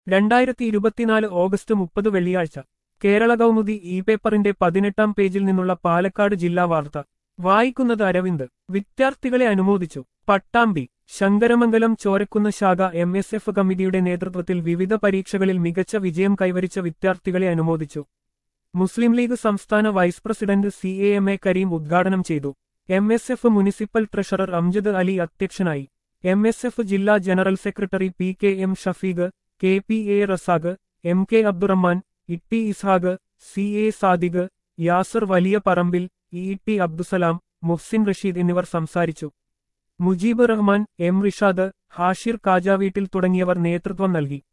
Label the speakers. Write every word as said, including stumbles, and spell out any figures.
Speaker 1: രണ്ടായിരത്തി ഇരുപത്തിനാല് ഓഗസ്റ്റ് മുപ്പത് വെള്ളിയാഴ്ച കേരള കൗമുദി ഇ പേപ്പറിന്റെ പതിനെട്ടാം പേജിൽ നിന്നുള്ള പാലക്കാട് ജില്ലാ വാർത്ത വായിക്കുന്നത് അരവിന്ദ്. വിദ്യാർത്ഥികളെ അനുമോദിച്ചു. പട്ടാമ്പി. ശങ്കരമംഗലം ചോരക്കുന്ന് ശാഖ എം എസ് എഫ് കമ്മിറ്റിയുടെ നേതൃത്വത്തിൽ വിവിധ പരീക്ഷകളിൽ മികച്ച വിജയം കൈവരിച്ച വിദ്യാർത്ഥികളെ അനുമോദിച്ചു. മുസ്ലിം ലീഗ് സംസ്ഥാന vice president C A M A Kareem ഉദ്ഘാടനം ചെയ്തു. M S F municipal treasurer Amjad Ali അധ്യക്ഷനായി. എം എസ് എഫ് ജില്ലാ general secretary P K M Shafeeq, K P A Razak, M K Abdurahman, Itty Ishaq, C A Sadiq, Yasar വലിയ പറമ്പിൽ, ഇ ടി അബ്ദുസലാം, മുഹ്സിൻ റഷീദ് എന്നിവർ സംസാരിച്ചു. മുജീബ് റഹ്മാൻ, എം റിഷാദ്, ഹാഷിർ കാജാവീട്ടിൽ തുടങ്ങിയവർ നേതൃത്വം നൽകി.